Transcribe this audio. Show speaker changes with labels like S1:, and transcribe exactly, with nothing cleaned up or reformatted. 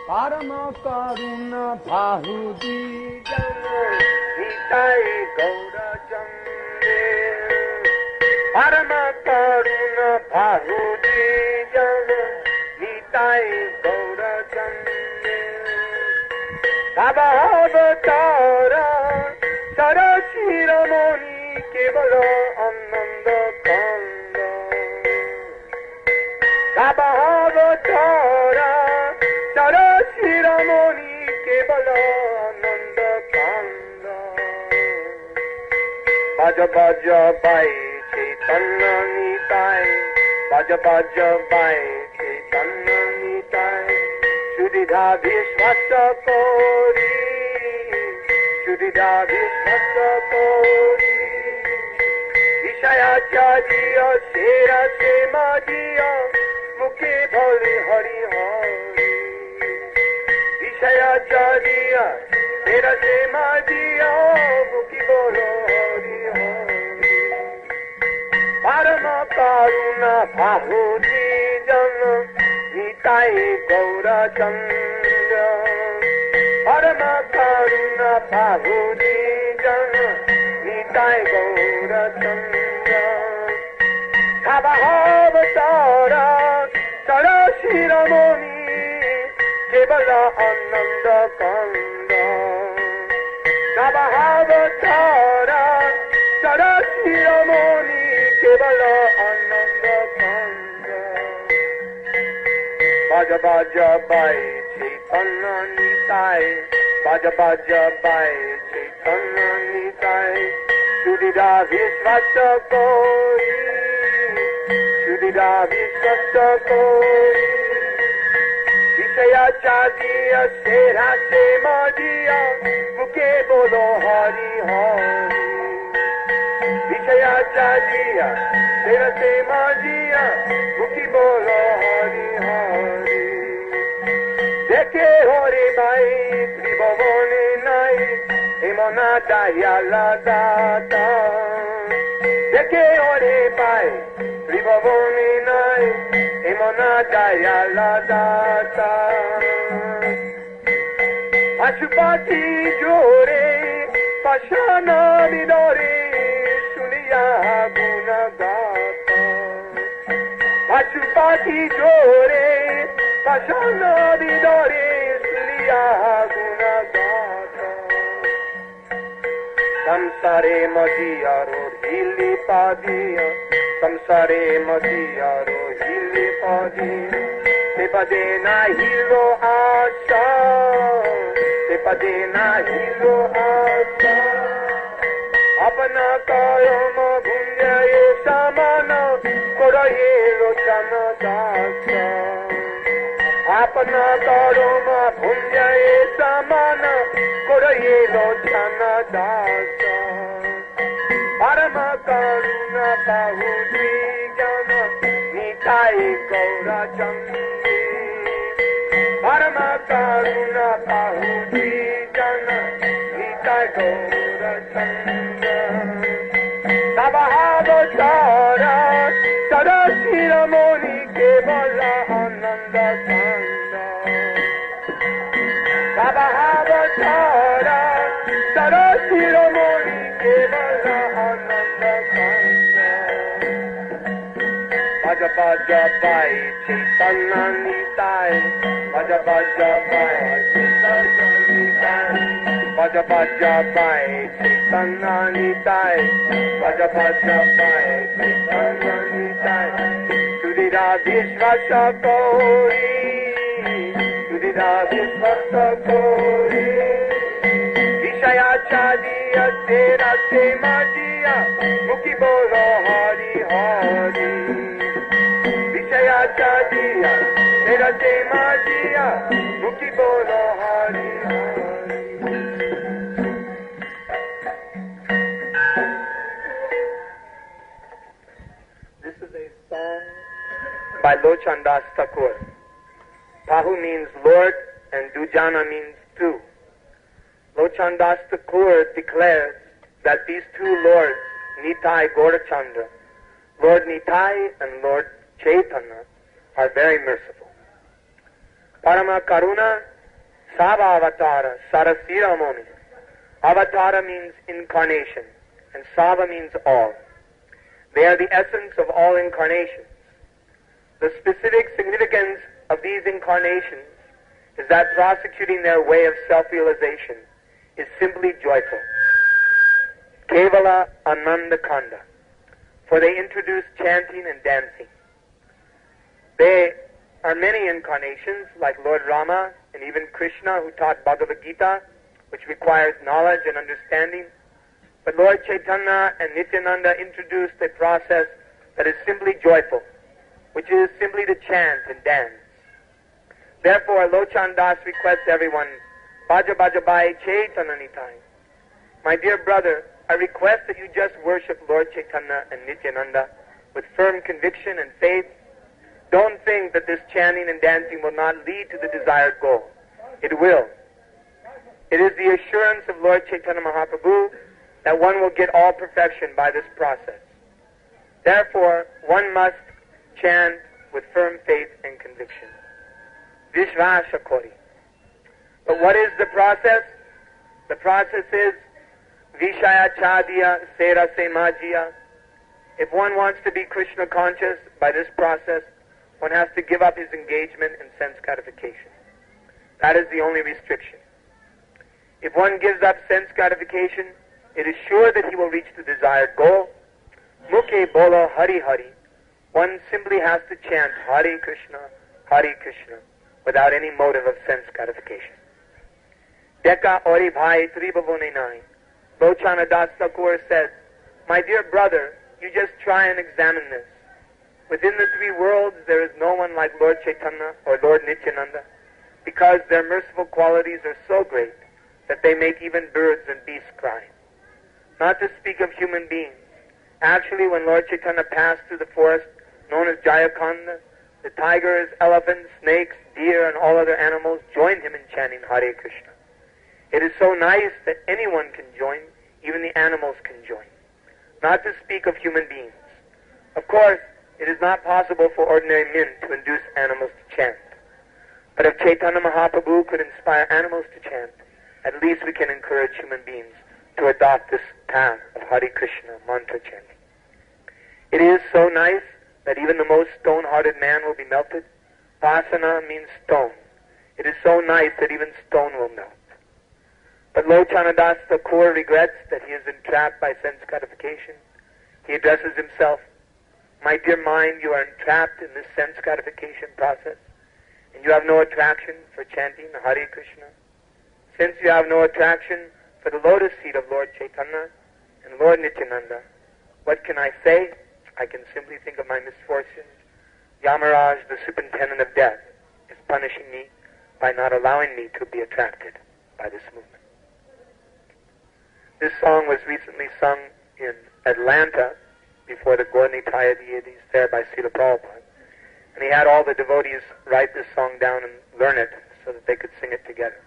S1: परम करुण बाहुदी जन निताय गौरचंद्र परम करुण बाहुदी जन निताय गौरचंद्र तब अवतार सरशिरोमणि केवल आनंद कंद तब अवतार सरशिरोमणि केवल आनंद कंद बज बज बाई चैतन्य निताय बज बज बाई चैतन्य निताय सुविधा विश्वास कोरी सुविधा विश्वास कोरी विषयाचार्य शेरा से माजिया मुखे भोले हरि हरि विषयाचार्य शेरा से माजिया मुखी बोलो हरि हरि परम करुणा बाहुदी जन निताय गौरचंद्र परम करुणा बाहुदी जन निताय गौरचंद्र अवतार सरशिरोमणि केवल आनंद कंद अवतार सरशिरोमणि केवल आनंद कंद बज बज बाई चैतन्य निताय बज बज बाई चैतन्य निताय सुविधा विश्वास कोरी सुविधा विश्वास कोरी विषयाचार्य शेरा से माजिया मुखे बोलो हरि हरि विषयाचार्य शेरा से माजिया मुखी बोलो हरि हरि देखे हरे भाई त्रिभुवने नाई एमना दयाला दाता देखे हरे भाई त्रिभुवने नाई एमना दयाला दाता पशुपति जोरे पशाना विदोरे सुनिया गुण गाता पशुपति जोरे पशाना विदोरे सुनिया गुण गाता संसारे मजियारो हिली पादिया संसारे मजियारो हिली पादिया ते पदे ना हिलो आशा ते पदे ना हिलो आशा अपना कायम भुंजये समान कोरये लोचन दासा अपना कायम भुंजये समान कोरये लोचन दासा परम करुणा बाहुदी जन निताय गौरचंद्र परम करुणा बाहुदी जन निताय गौरचंद्र तब अवतार सरशिरोमणि केवल आनंद कंद तब अवतार सरशिरोमणि केवल आनंद कंद बज बज बाई चैतन्य निताय बज बज बाई चैतन्य निताय बज बज बाई चैतन्य निताय बज बज बाई चैतन्य निताय सुविधा विश्वास कोरी सुविधा विश्वास कोरी विषयाचार्य शेरा से माजिया मुखी बोलो हरि हरि विषयाचार्य शेरा से माजिया मुखी बोलो Hari Hari This is a song by Lochan Das Thakur. Pahu means Lord and Dujana means two. Lochan Das Thakur declares that these two lords, Nitai Gaurachandra, Lord Nitai and Lord Chaitanya, are very merciful. Parama Karuna Sava Avatara, Sarasira Momi. Avatara means incarnation, and Sava means all. They are the essence of all incarnations. The specific significance of these incarnations is that prosecuting their way of self-realization is simply joyful. Kevala Ananda Kanda, for they introduce chanting and dancing. There are many incarnations, like Lord Rama and even Krishna, who taught Bhagavad Gita, which requires knowledge and understanding. But Lord Chaitanya and Nityananda introduced a process that is simply joyful, which is simply to chant and dance. Therefore, Lochan Das requests everyone, Bhaja Bhaja Bhai Chaitanya Nitai. My dear brother, I request that you just worship Lord Chaitanya and Nityananda with firm conviction and faith. Don't think that this chanting and dancing will not lead to the desired goal. It will. It is the assurance of Lord Chaitanya Mahaprabhu that one will get all perfection by this process. Therefore, one must chant with firm faith and conviction. Vishvasa Kori. But what is the process? The process is Vishaya Chadiya Sera Semajiya. If one wants to be Krishna conscious by this process, one has to give up his engagement in sense gratification. That is the only restriction. If one gives up sense gratification, it is sure that he will reach the desired goal. Mukhe Bolo Hari Hari. One simply has to chant Hare Krishna, Hare Krishna, without any motive of sense gratification. Deka Ori Bhai Tribhavone Nai. Lochana Das Thakur says, my dear brother, you just try and examine this. Within the three worlds, there is no one like Lord Chaitanya or Lord Nityananda, because their merciful qualities are so great that they make even birds and beasts cry. Not to speak of human beings. Actually, when Lord Chaitanya passed through the forest known as Jayakanda, the tigers, elephants, snakes, deer, and all other animals joined him in chanting Hare Krishna. It is so nice that anyone can join, even the animals can join. Not to speak of human beings. Of course, it is not possible for ordinary men to induce animals to chant. But if Chaitanya Mahaprabhu could inspire animals to chant, at least we can encourage human beings to adopt this path of Hare Krishna mantra chanting. It is so nice that even the most stone-hearted man will be melted. Vasana means stone. It is so nice that even stone will melt. But Lochana Das Thakur regrets that he is entrapped by sense gratification. He addresses himself, my dear mind, you are entrapped in this sense gratification process, and you have no attraction for chanting Hare Krishna. Since you have no attraction for the lotus seat of Lord Chaitanya and Lord Nityananda, what can I say? I can simply think of my misfortunes. Yamaraj, the superintendent of death, is punishing me by not allowing me to be attracted by this movement. This song was recently sung in Atlanta before the Gaura-Nitaya deities there by Srila Prabhupada. And he had all the devotees write this song down and learn it so that they could sing it together.